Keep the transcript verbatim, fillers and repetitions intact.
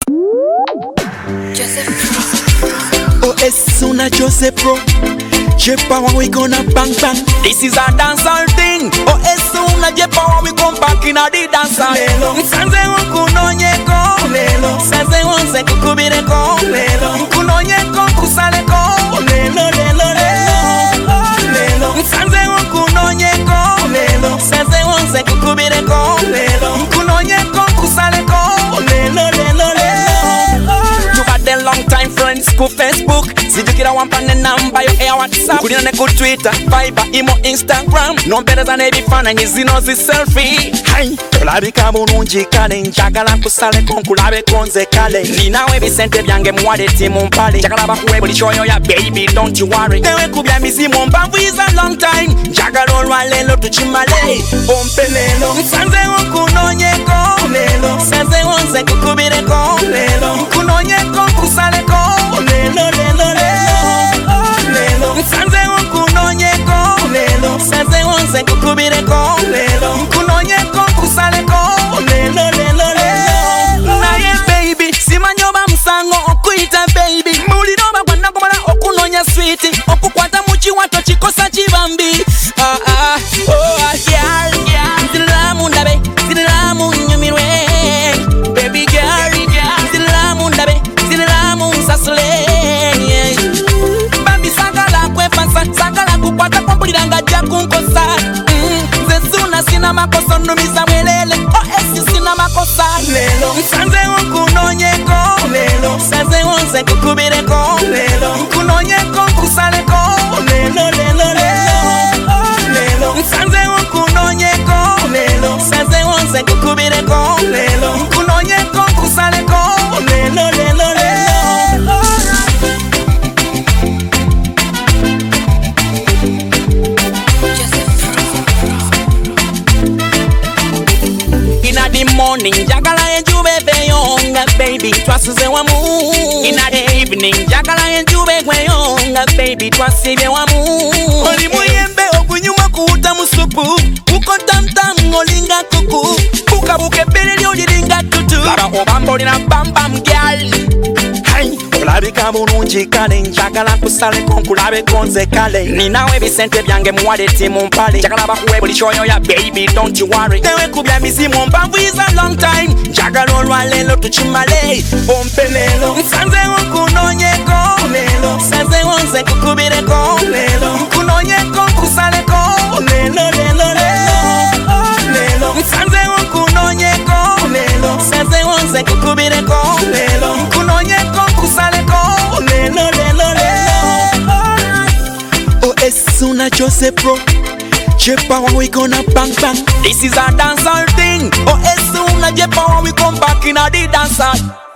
Oh, as soon as Joseph Pro, J-Power we gonna bang bang. This is a dancehall thing. Oh, as soon as J-Power we come back in a the dancehall. Lelo, sanze unkunonyeko. Lelo, sanze unse kukubireko. Lelo, unkunonyeko kusaleko. Lelo, lelo, lelo, lelo, sanze unkunonyeko. Lelo, sanze unse kukubireko. Lelo, unkunonyeko kusaleko. Lelo, lelo, lelo. You got them long time friends ku Facebook. Sijukira wampane namba yo air WhatsApp. Kulina ku Twitter, Viber, Imo, Instagram. No better than every fan and zino zi selfie. Hai, olabika bulungi kale njagala kusale konkulabe konze kale. Ninawe bisente byange muwade timu mpale. Njagala bakuwe buli choyo ya baby, don't you worry. Tewe kubya mizimu mbavu is a long time. Njagala olwalelo tuchimale. Pompe lelo, sanze unkunonyeko. Lelo, sanze unse kukubireko. Lelo, unkunonyeko kusaleko. Lelo, lelo, lelo, lelo, sanze unkunonyeko. Lelo, sanze unse kukubireko. Lelo, unkunonyeko kusaleko. Lelo, lelo, lelo. Naye baby, simanyoba musango okuita baby. Mulinoba kwana kumala okunonya sweet. Okukwata muchiwato chikosa chibambi. Ah ah, oh ah, girl, girl. Zilamu ndabe, zilamu nyumirwe. Baby girl, girl. Zilamu ndabe, zilamu sasule. Baby sagala kwefasa, sagala kukwata kwambuliranga jakunkosa. Zezuna sina makosa numiza mwelele. Oh esi sina makosa. Lelo, sanze unkunonyeko. Lelo, sanze unse kukubireko. Lelo, unkunonyeko kusaleko. Lelo, lelo, lelo, lelo, sanze unkunonyeko. Lelo, sanze unse kukubireko. Lelo, unkunonyeko kusaleko. Lelo, lelo, lelo. Morning, jagala enjube veyonga baby, twasuze wamu. In the evening, jagala enjube kweyonga baby, twasibe wamu. Oli muyembe okunyuma kuuta musupu, uko tamtam ngolinga kuku, buka buke beleli oliringa tutu. Laba obambo lina bam bam girl. Hai, olabika bulungi kale njagala kusale konkulabe konze kale. Ninawe bisente byange muwade timu mpale. Njagala bakuwe buli choyo ya baby, don't you worry. Tewe kubya mizimu mbavu is a long time. Njagala olwalelo tuchimale. Pompe lelo, sanze unkunonyeko. Lelo, sanze unse kukubireko. Lelo, unkunonyeko kusaleko. Lelo, lelo, lelo, lelo, sanze unkunonyeko. Lelo, sanze unse kukubireko. Lelo, unkunonyeko kusaleko. Lelo, lelo, lelo. Oh, as soon as Joseph Pro, J-Power we gonna bang bang. This is a dancehall thing. Oh, as soon as J-Power we come back in a the dancehall.